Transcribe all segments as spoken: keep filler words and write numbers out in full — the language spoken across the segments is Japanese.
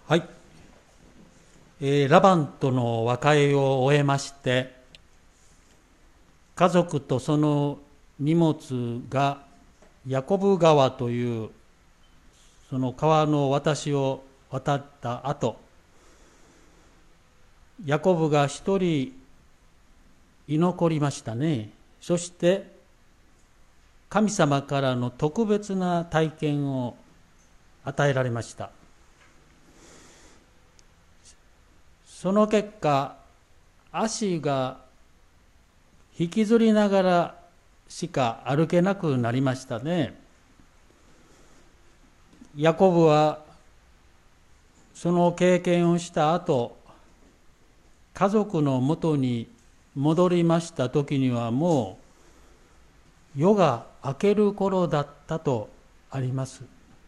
はい、えーラバンとの和解を終えまして、家族とその荷物がヤコブ川というその川の渡しを渡った後、ヤコブが一人居残りましたね。そして神様からの特別な体験を与えられました。その結果、足が引きずりながらしか歩けなくなりましたね。ヤコブはその経験をした後、家族のもとに戻りました時にはもう夜が明ける頃だったとあります。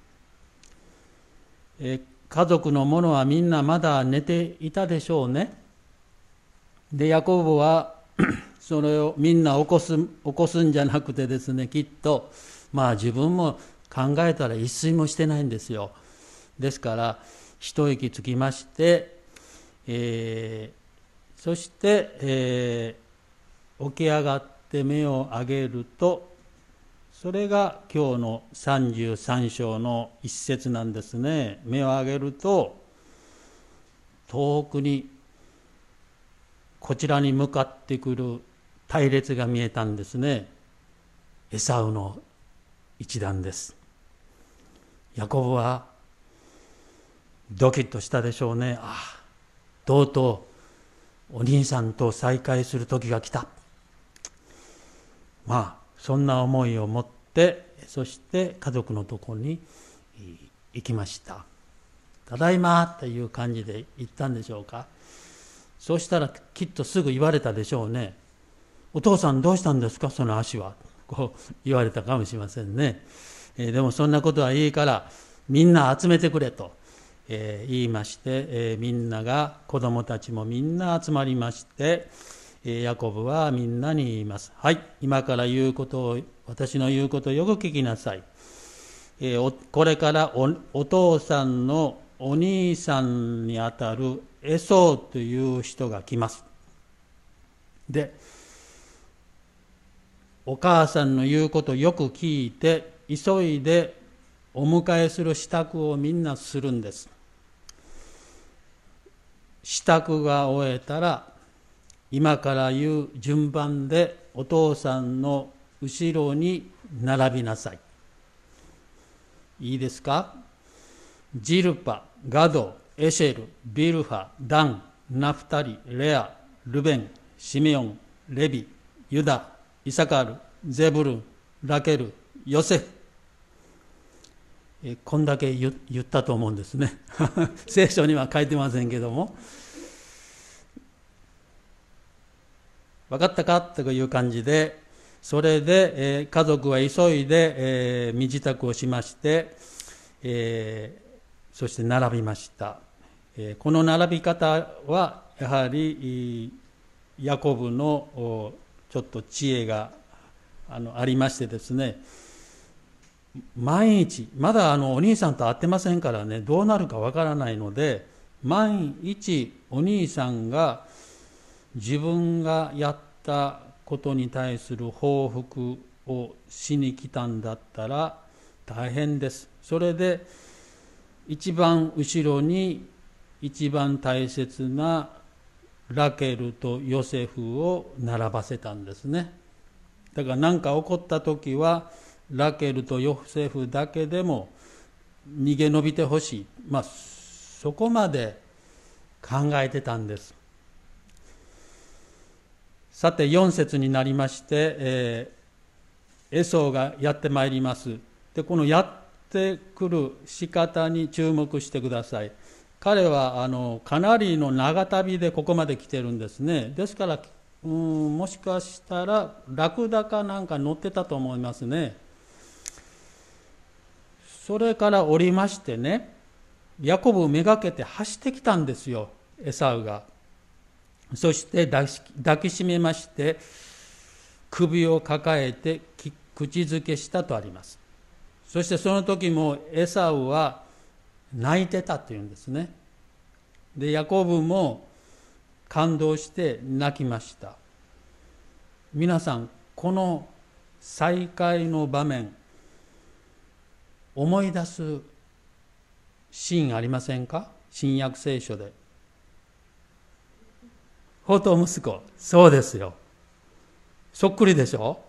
え家族の者はみんなまだ寝ていたでしょうね。で、ヤコブはそれをみんな起こす、起こすんじゃなくてですね、きっとまあ自分も考えたら一睡もしてないんですよ。ですから一息つきまして、えー、そして、えー、起き上がって目を上げると、それが今日のさんじゅうさん章の一節なんですね。目を上げると遠くにこちらに向かってくる隊列が見えたんですね。エサウの一団です。ヤコブはドキッとしたでしょうね。ああ、とうとうお兄さんと再会する時が来た。まあそんな思いを持って、そして家族のところに行きました。ただいまという感じで言ったんでしょうか。そうしたらきっとすぐ言われたでしょうね。お父さんどうしたんですか、その足は。こう言われたかもしれませんね。えー、でもそんなことはいいからみんな集めてくれと、えー、言いまして、えー、みんなが、子供たちもみんな集まりまして、ヤコブはみんなに言います。はい、今から言うことを、私の言うことをよく聞きなさい。えー、これから お, お父さんのお兄さんにあたるエソーという人が来ます。で、お母さんの言うことをよく聞いて、急いでお迎えする支度をみんなするんです。支度が終えたら、今から言う順番でお父さんの後ろに並びなさい。いいですか？ジルパ、ガド、エシェル、ビルハ、ダン、ナフタリ、レア、ルベン、シメオン、レビ、ユダ、イサカル、ゼブルン、ラケル、ヨセフ。えこんだけ 言, 言ったと思うんですね。聖書には書いてませんけども。分かったかという感じで、それで、えー、家族は急いで、えー、身支度をしまして、えー、そして並びました。えー、この並び方はやはりヤコブのちょっと知恵が あのありましてですね、毎日まだあのお兄さんと会ってませんからね、どうなるかわからないので、毎日お兄さんが自分がやったことに対する報復をしに来たんだったら大変です。それで一番後ろに一番大切なラケルとヨセフを並ばせたんですね。だから何か起こった時はラケルとヨセフだけでも逃げ延びてほしい、まあそこまで考えてたんです。さてよん節になりまして、えー、エソーがやってまいります。で、このやってくる仕方に注目してください。彼はあのかなりの長旅でここまで来てるんですね。ですからうん、もしかしたらラクダかなんか乗ってたと思いますね。それから降りましてね、ヤコブをめがけて走ってきたんですよ、エサウが。そして抱きしめまして首を抱えて口づけしたとあります。そしてその時もエサウは泣いてたというんですね。 でヤコブも感動して泣きました。皆さん、この再会の場面思い出すシーンありませんか？新約聖書で。放蕩息子、そうですよ。そっくりでしょ。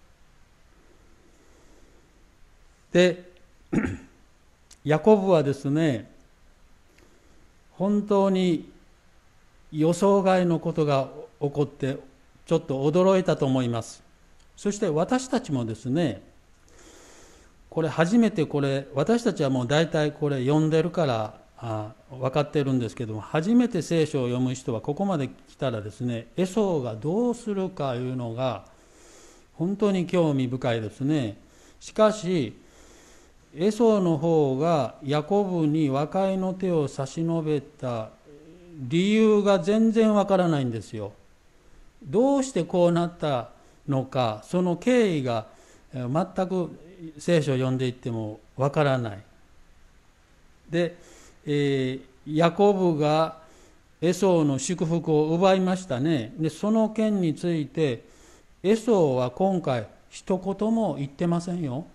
でヤコブはですね、本当に予想外のことが起こってちょっと驚いたと思います。そして私たちもですね、これ初めてこれ私たちはもう大体これ読んでるからあ分かってるんですけども、初めて聖書を読む人はここまで来たらですね、エソーがどうするかいうのが本当に興味深いですね。しかしエソーの方がヤコブに和解の手を差し伸べた理由が全然わからないんですよ。どうしてこうなったのか、その経緯が全く聖書を読んでいってもわからない。で、えー、ヤコブがエソーの祝福を奪いましたね。で、その件についてエソーは今回一言も言ってませんよ。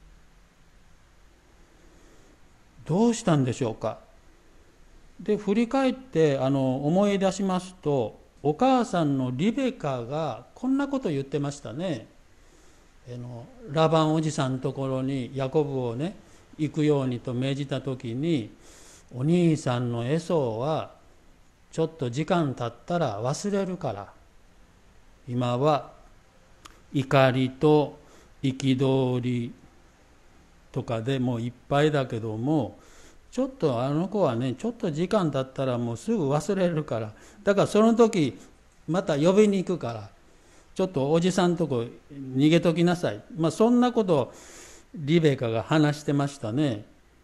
どうしたんでしょうか。で振り返ってあの思い出しますと、お母さんのリベカがこんなことを言ってましたね。あのラバンおじさんのところにヤコブをね行くようにと命じた時に、お兄さんのエソーはちょっと時間経ったら忘れるから、今は怒りと憤りとかでもういっぱいだけども、ちょっとあの子はね、ちょっと時間経ったらもうすぐ忘れるから、だからその時また呼びに行くから、ちょっとおじさんとこ逃げときなさい。まあそんなことをリベカが話してましたね。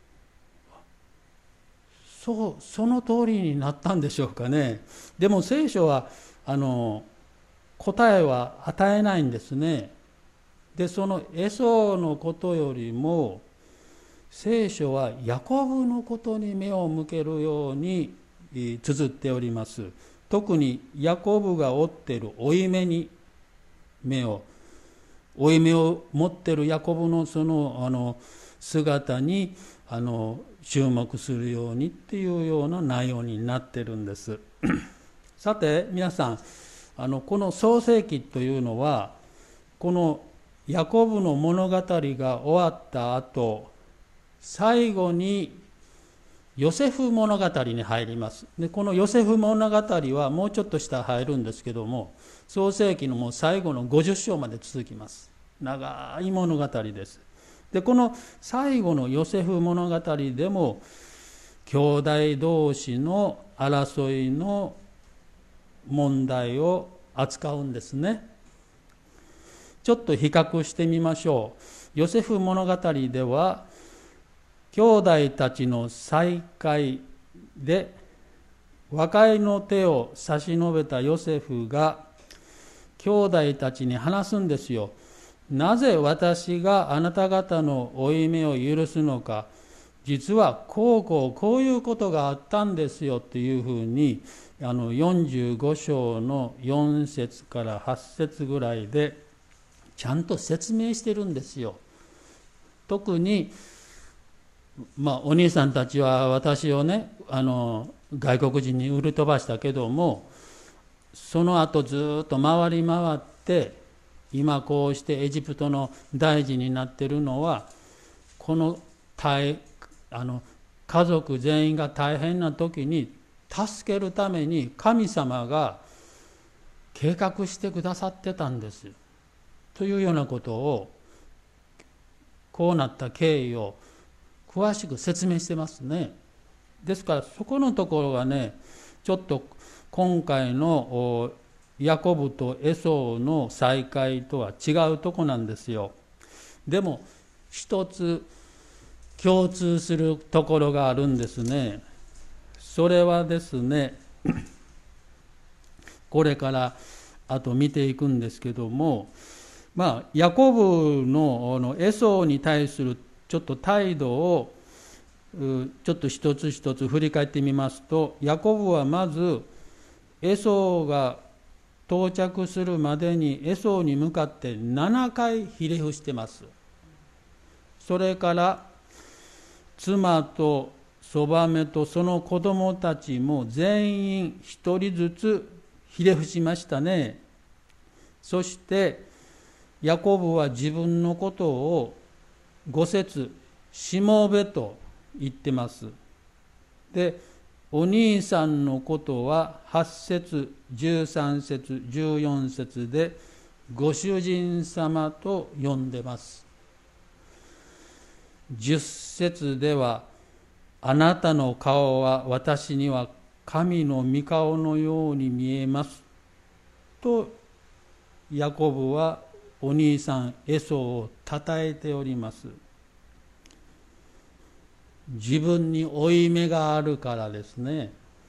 そう、その通りになったんでしょうかね。でも聖書はあの答えは与えないんですね。でそのエソーのことよりも聖書はヤコブのことに目を向けるように綴っております。特にヤコブが負っている負い目に目を負い目を持っているヤコブのそのあの姿にあの注目するようにっていうような内容になっているんです。さて皆さん、あのこの創世記というのはこのヤコブの物語が終わった後、最後にヨセフ物語に入ります。でこのヨセフ物語はもうちょっと下入るんですけども、創世記のもう最後のごじゅっ章まで続きます。長い物語です。でこの最後のヨセフ物語でも兄弟同士の争いの問題を扱うんですね。ちょっと比較してみましょう。ヨセフ物語では兄弟たちの再会で和解の手を差し伸べたヨセフが兄弟たちに話すんですよ。なぜ私があなた方の負い目を許すのか、実はこうこうこういうことがあったんですよっていうふうに、あのよんじゅうご章のよん節からはち節ぐらいでちゃんと説明してるんですよ。特にまあ、お兄さんたちは私をねあの外国人に売り飛ばしたけども、その後ずっと回り回って今こうしてエジプトの大臣になっているのは、この大あの家族全員が大変な時に助けるために神様が計画してくださってたんですというようなことを、こうなった経緯を詳しく説明してますね。ですからそこのところがね、ちょっと今回のヤコブとエソーの再会とは違うとこなんですよ。でも一つ共通するところがあるんですね。それはですね、これからあと見ていくんですけども、まあヤコブのエソーに対するちょっと態度をちょっと一つ一つ振り返ってみますと、ヤコブはまずエソーが到着するまでにエソーに向かってななかいひれ伏してます。それから妻とそばめとその子供たちも全員一人ずつひれ伏しましたね。そしてヤコブは自分のことをご節しもべと言ってます。で、お兄さんのことははち節、じゅうさん節、じゅうよん節でご主人様と呼んでます。じゅっ節では、あなたの顔は私には神の御顔のように見えますと、ヤコブはお兄さんエソをたたえております。自分に負い目があるからですね。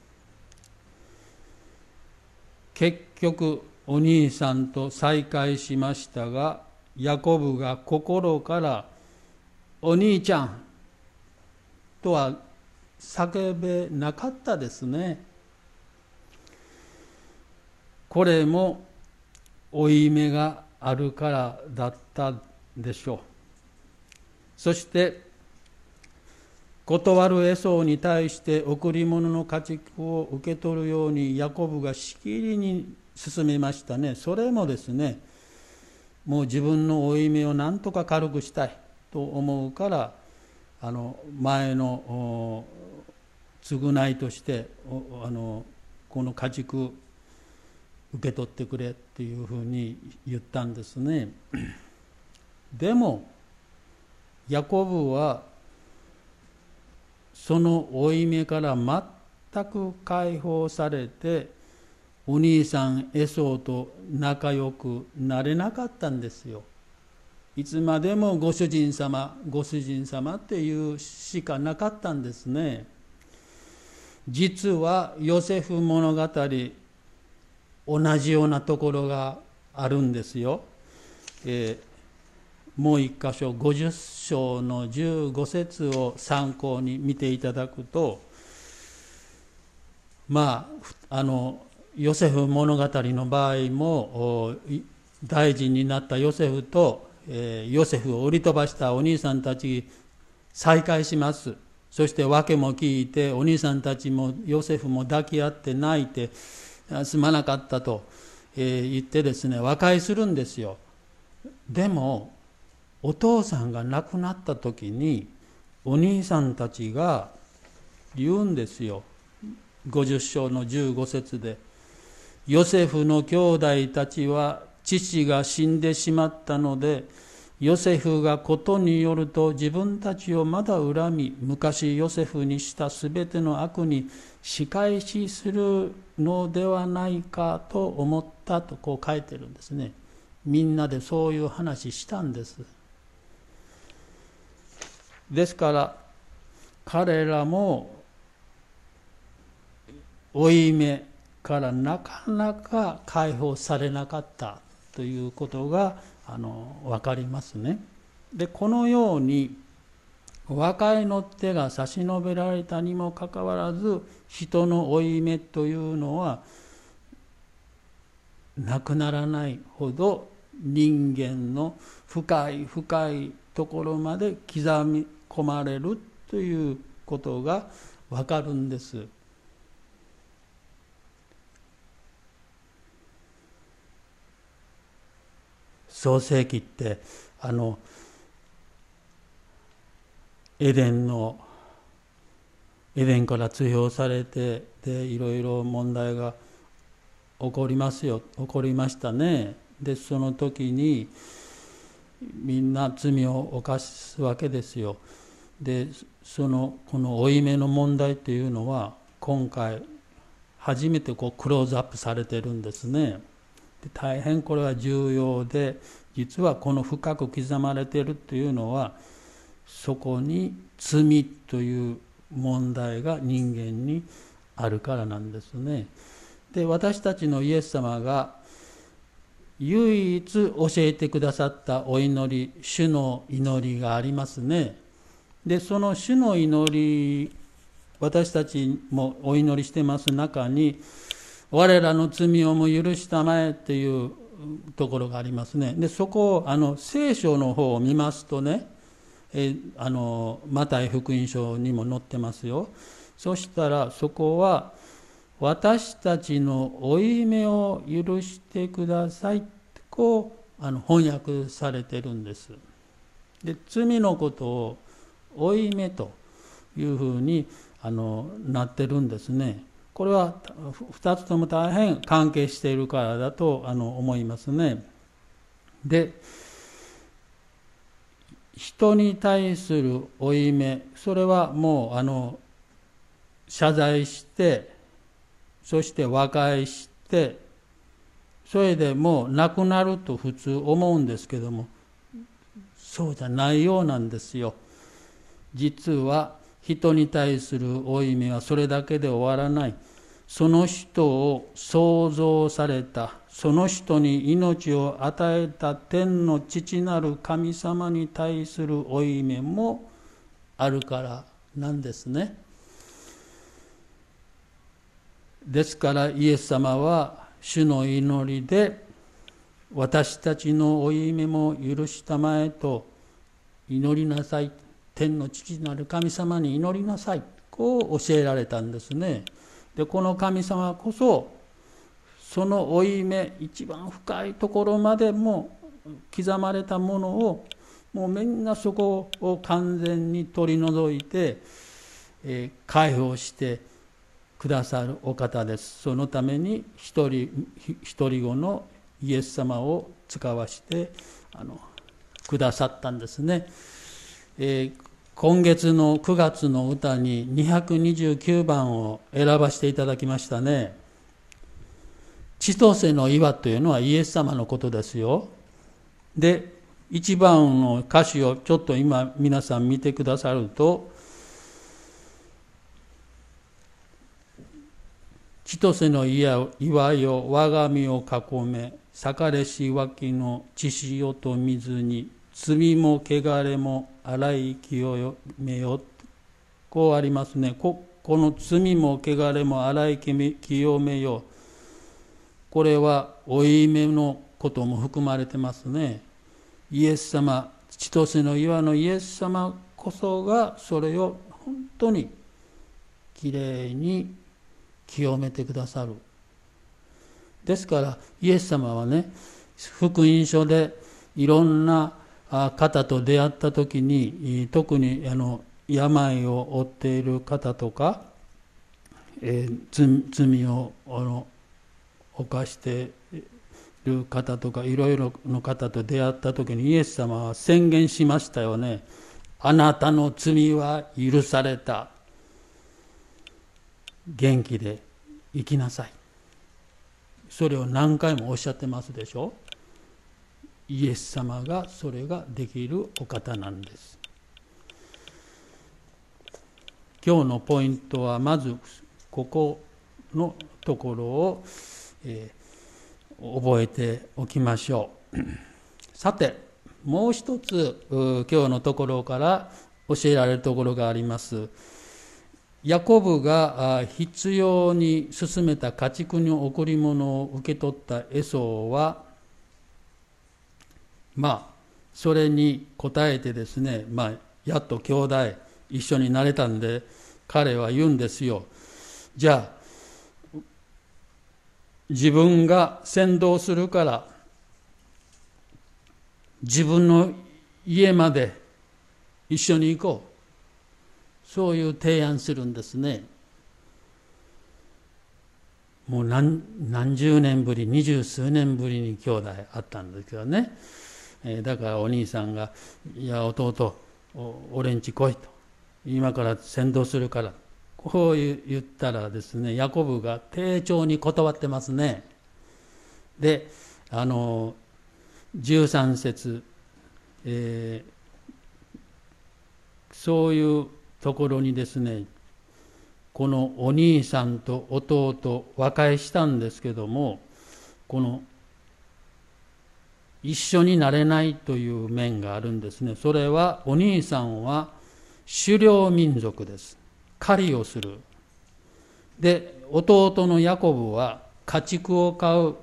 結局お兄さんと再会しましたが、ヤコブが心からお兄ちゃんとは叫べなかったですね。これも負い目があるからだったでしょう。そして断るエソーに対して贈り物の家畜を受け取るようにヤコブがしきりに進めましたね。それもですね、もう自分の負い目を何とか軽くしたいと思うから、あの前の償いとしてあのこの家畜受け取ってくれっていうふうに言ったんですね。でもヤコブはその負い目から全く解放されて、お兄さんエソーと仲良くなれなかったんですよ。いつまでもご主人様ご主人様っていうしかなかったんですね。実はヨセフ物語、同じようなところがあるんですよ。えーもう一箇所、ごじゅっ章のじゅうご節を参考に見ていただくと、まああのヨセフ物語の場合も大臣になったヨセフと、えー、ヨセフを売り飛ばしたお兄さんたち再会します。そして訳も聞いて、お兄さんたちもヨセフも抱き合って泣いて、すまなかったと、えー、言ってですね、和解するんですよ。でもお父さんが亡くなった時にお兄さんたちが言うんですよ。ごじゅっ章のじゅうご節で、ヨセフの兄弟たちは父が死んでしまったので、ヨセフがことによると自分たちをまだ恨み、昔ヨセフにしたすべての悪に仕返しするのではないかと思ったとこう書いてるんですね。みんなでそういう話したんです。ですから彼らも負い目からなかなか解放されなかったということがあの分かりますね。でこのように和解の手が差し伸べられたにもかかわらず、人の負い目というのはなくならないほど人間の深い深いところまで刻み込まれるということがわかるんです。創世記ってあのエデンのエデンから追放されて、でいろいろ問題が起こりますよ起こりましたね。でその時にみんな罪を犯すわけですよ。でそのこの負い目の問題というのは今回初めてこうクローズアップされてるんですね。で大変これは重要で、実はこの深く刻まれているというのは、そこに罪という問題が人間にあるからなんですね。で私たちのイエス様が唯一教えてくださったお祈り、主の祈りがありますね。 でその主の祈り、私たちもお祈りしてます中に、我らの罪をも許したまえっていうところがありますね。でそこをあの聖書の方を見ますとね、えあのマタイ福音書にも載ってますよ。そしたらそこは、私たちの負い目を許してください、こうあの翻訳されてるんです。で罪のことを負い目というふうにあのなってるんですね。これはふたつとも大変関係しているからだとあの思いますね。で人に対する負い目、それはもうあの謝罪して、そして和解して、それでもうなくなると普通思うんですけども、そうじゃないようなんですよ。実は人に対する負い目はそれだけで終わらない。その人を創造された、その人に命を与えた天の父なる神様に対する負い目もあるからなんですね。ですからイエス様は主の祈りで、私たちの負い目も許したまえと祈りなさい、天の父なる神様に祈りなさい、こう教えられたんですね。でこの神様こそ、その負い目、一番深いところまでも刻まれたものを、もうみんなそこを完全に取り除いて、えー、解放してくださるお方です。そのために一人一人子のイエス様を使わしてあのくださったんですね。えー今月のくがつの歌ににひゃくにじゅうきゅうばんを選ばせていただきましたね。千歳の岩というのはイエス様のことですよ。で、いちばんの歌詞をちょっと今皆さん見てくださると、千歳の岩よ我が身を囲め、裂かれし脇の血潮と水に、罪も汚れも洗い清めよ、こうありますね。 こ, この罪も汚れも洗い清めよ、これは負い目のことも含まれてますね。イエス様、千歳の岩のイエス様こそがそれを本当にきれいに清めてくださる。ですからイエス様はね、福音書でいろんな方と出会った時に、特にあの病を負っている方とか、えー、罪をあの犯している方とか、いろいろの方と出会った時にイエス様は宣言しましたよね。あなたの罪は許された。元気で生きなさい。それを何回もおっしゃってますでしょ。イエス様がそれができるお方なんです。今日のポイントはまずここのところを、えー、覚えておきましょう。さてもう一つ今日のところから教えられるところがあります。ヤコブが必要に進めた家畜の贈り物を受け取ったエソは、まあそれに応えてですね、まあやっと兄弟一緒になれたんで、彼は言うんですよ。じゃあ自分が先導するから自分の家まで一緒に行こう、そういう提案するんですね。もう 何, 何十年ぶり、二十数年ぶりに兄弟会ったんですけどね。だからお兄さんが、いや弟、俺んち来いと、今から先導するから、こう言ったらですね、ヤコブが丁重に断ってますね。で、あのじゅうさん節、えー、そういうところにですね、このお兄さんと弟和解したんですけども、この一緒になれないという面があるんですね。それはお兄さんは狩猟民族です。狩りをする。で、弟のヤコブは家畜を飼う。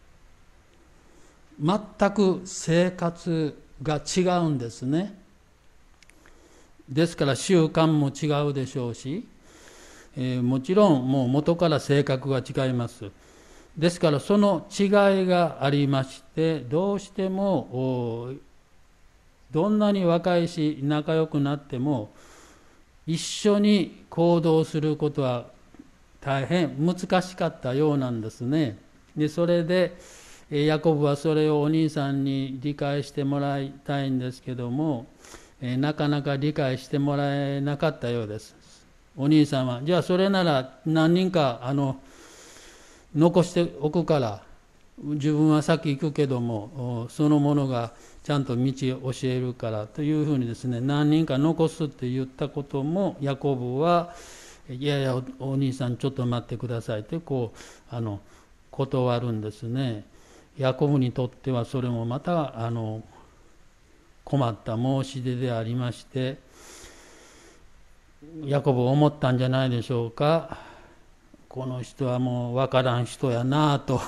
全く生活が違うんですね。ですから習慣も違うでしょうし、えー、もちろんもう元から性格が違います。ですからその違いがありまして、どうしてもどんなに若いし仲良くなっても一緒に行動することは大変難しかったようなんですね。でそれでヤコブはそれをお兄さんに理解してもらいたいんですけども、なかなか理解してもらえなかったようです。お兄さんはじゃあそれなら何人かあの残しておくから自分は先行くけどもそのものがちゃんと道を教えるからというふうにですね、何人か残すって言ったこともヤコブはいやいや お, お兄さんちょっと待ってくださいってこうあの断るんですね。ヤコブにとってはそれもまたあの困った申し出でありまして、ヤコブ思ったんじゃないでしょうか。この人はもう分からん人やなと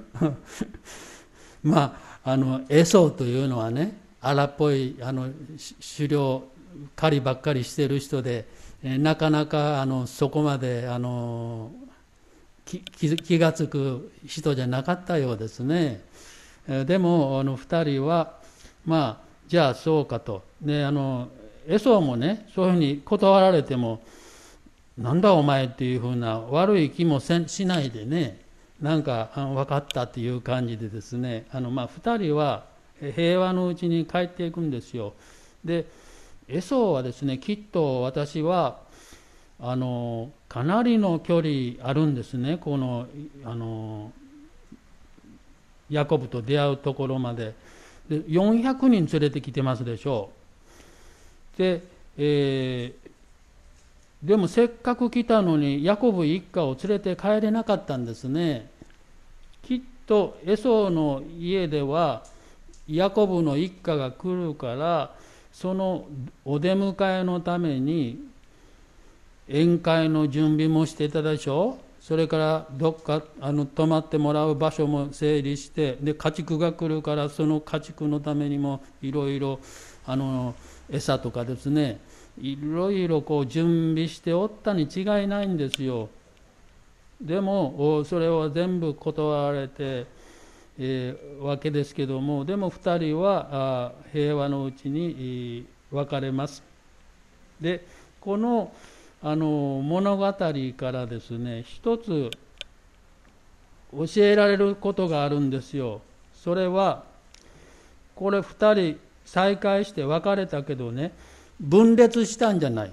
まああのエソというのはね、荒っぽいあの狩猟狩りばっかりしてる人で、なかなかあのそこまであの 気, 気がつく人じゃなかったようですね。でもあのふたりはまあじゃあそうかと。であのエソもねそういうふうに断られてもなんだお前っていうふうな悪い気もしないでね、なんか分かったっていう感じでですね、あのまあふたりは平和のうちに帰っていくんですよ。でエソはですね、きっと私はあのかなりの距離あるんですね、このあのヤコブと出会うところまで。でよんひゃくにん連れてきてますでしょう。で、えーでもせっかく来たのにヤコブ一家を連れて帰れなかったんですね。きっとエソの家ではヤコブの一家が来るから、そのお出迎えのために宴会の準備もしていたでしょう。それからどっかあの泊まってもらう場所も整理して、で家畜が来るからその家畜のためにもいろいろあの餌とかですね、いろいろこう準備しておったに違いないんですよ。でもそれは全部断られて、えー、わけですけども、でもふたりは平和のうちに別れます。でこのあの物語からですね、一つ教えられることがあるんですよ。それはこれふたり再会して別れたけどね、分裂したんじゃない。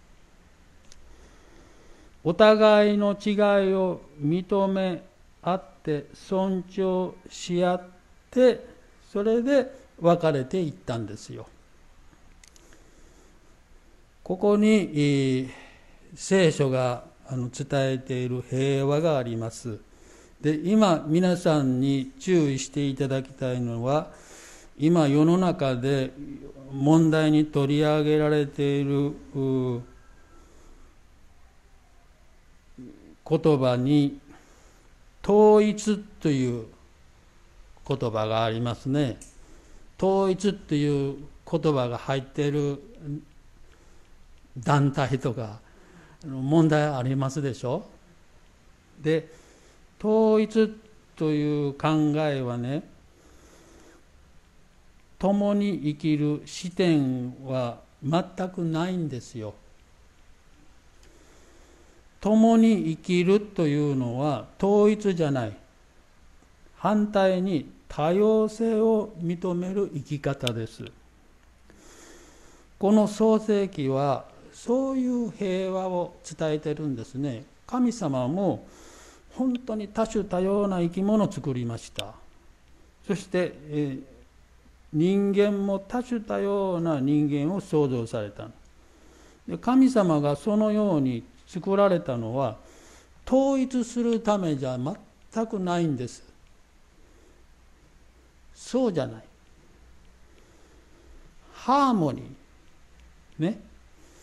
お互いの違いを認め合って尊重し合って、それで別れていったんですよ。ここに聖書が伝えている平和があります。で、今皆さんに注意していただきたいのは、今世の中で問題に取り上げられている言葉に統一という言葉がありますね。統一という言葉が入っている団体とか問題ありますでしょ。で、統一という考えはね、共に生きる視点は全くないんですよ。共に生きるというのは統一じゃない。反対に多様性を認める生き方です。この創世記はそういう平和を伝えてるんですね。神様も本当に多種多様な生き物を作りました。そして、えー人間も多種多様な人間を創造された。で神様がそのように作られたのは統一するためじゃ全くないんです。そうじゃない。ハーモニーね。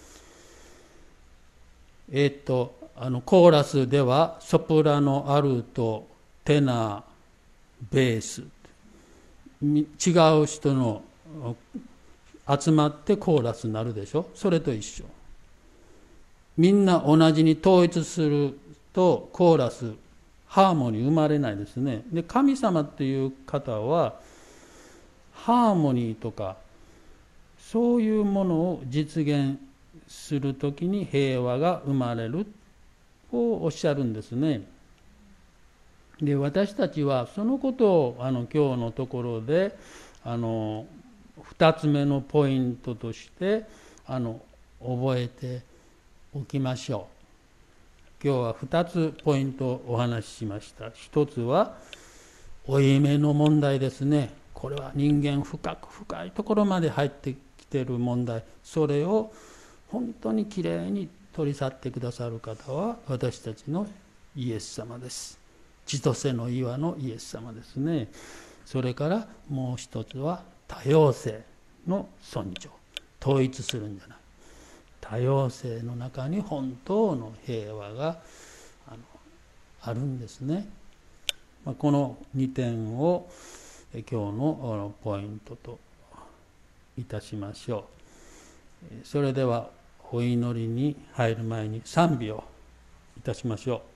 えっとあのコーラスではソプラノ、アルト、テナー、ベース、違う人の集まってコーラスになるでしょ。それと一緒。みんな同じに統一するとコーラス、ハーモニー生まれないですね。で、神様っていう方はハーモニーとかそういうものを実現するときに平和が生まれるとおっしゃるんですね。で、私たちはそのことをあの今日のところであの二つ目のポイントとしてあの覚えておきましょう。今日は二つポイントをお話ししました。一つは負い目の問題ですね。これは人間深く深いところまで入ってきている問題。それを本当にきれいに取り去ってくださる方は私たちのイエス様です。千歳の岩のイエス様ですね。それからもう一つは多様性の尊重。統一するんじゃない。多様性の中に本当の平和が あの、あるんですね。まあ、このにてんを今日のポイントといたしましょう。それではお祈りに入る前に賛美をいたしましょう。